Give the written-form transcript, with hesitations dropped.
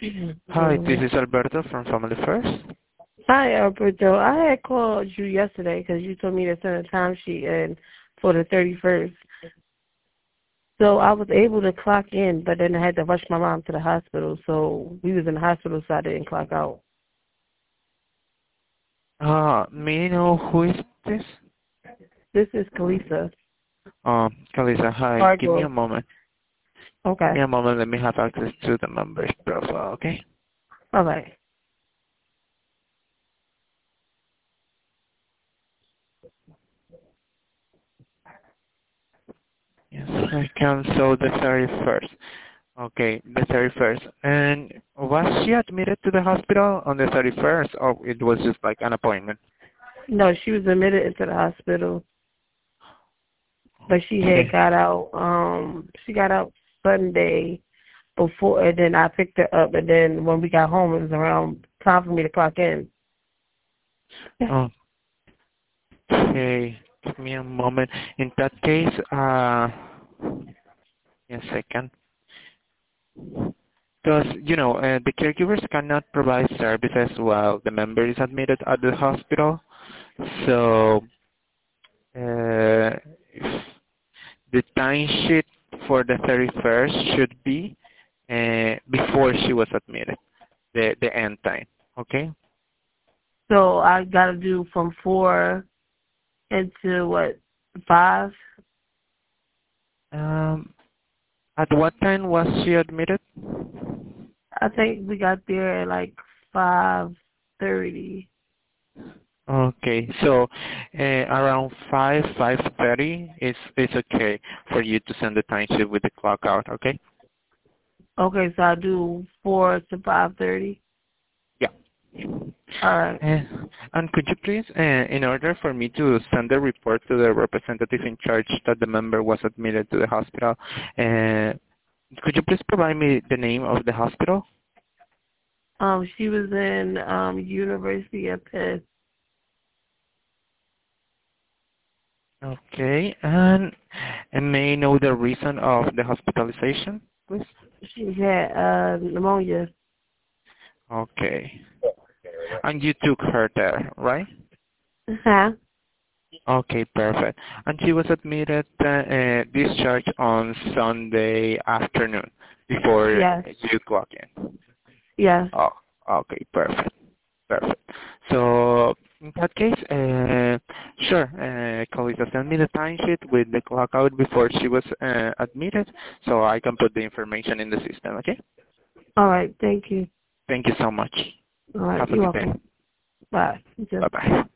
Hi, this is Alberto from Family First. Hi, Alberto. I had called you yesterday because you told me to send a timesheet in for the 31st. So I was able to clock in, but then I had to rush my mom to the hospital. So we was in the hospital, so I didn't clock out. May I know who is this? This is Kalisa. Kalisa, hi. Give me a Fargo. moment. Give Okay. me a moment. Let me have access to the member's profile, okay? All right. Yes, I can. So the 31st. Okay, the 31st. And was she admitted to the hospital on the 31st, or it was just like an appointment? No, she was admitted into the hospital, but she had Okay. got out. She got out Sunday before, and then I picked her up, and then when we got home, it was around time for me to clock in. Okay. Give me a moment. In that case, a second. Because, the caregivers cannot provide services while the member is admitted at the hospital. So, uh, the timesheet for the 31st should be before she was admitted, the end time. Okay? So I got to do from 4 into what, 5? At what time was she admitted? I think we got there at like 5:30. Okay, so around 5:30 is okay for you to send the timesheet with the clock out, okay? Okay, so I do 4 to 5:30. Yeah. All right. And could you please, in order for me to send the report to the representative in charge that the member was admitted to the hospital, could you please provide me the name of the hospital? She was in University of Pitt. Okay, and may I know the reason of the hospitalization, please? She had pneumonia. Okay. And you took her there, right? Huh? Okay, perfect. And she was admitted, discharged on Sunday afternoon before Yes. you clock in. Yes. Oh, okay, perfect, perfect. So in that case, sure, Kalisa, send me the timesheet with the clock out before she was admitted, so I can put the information in the system. Okay? All right. Thank you. Thank you so much. All right. Have a You're good day. welcome. Bye. You too. Bye bye.